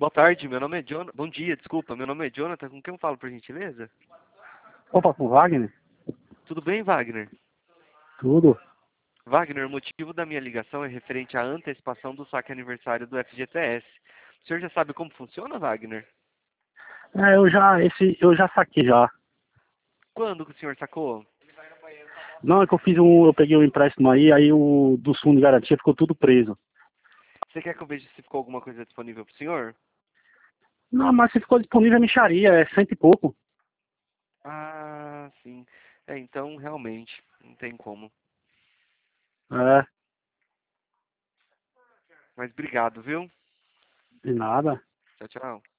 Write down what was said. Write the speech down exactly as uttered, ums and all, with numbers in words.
Boa tarde, meu nome é Jonathan. Bom dia, desculpa, meu nome é Jonathan. Com quem eu falo, por gentileza? Opa, com o Wagner? Tudo bem, Wagner? Tudo. Wagner, o motivo da minha ligação é referente à antecipação do saque aniversário do F G T S. O senhor já sabe como funciona, Wagner? É, eu já, esse, eu já saquei já. Quando que o senhor sacou? Não, é que eu fiz um, eu peguei um empréstimo aí, aí o do fundo de garantia ficou tudo preso. Você quer que eu veja se ficou alguma coisa disponível para o senhor? Não, mas se ficou disponível a mixaria, é cento e pouco. Ah, sim. É, então, realmente, não tem como. É, Mas obrigado, viu? de nada. Tchau, tchau.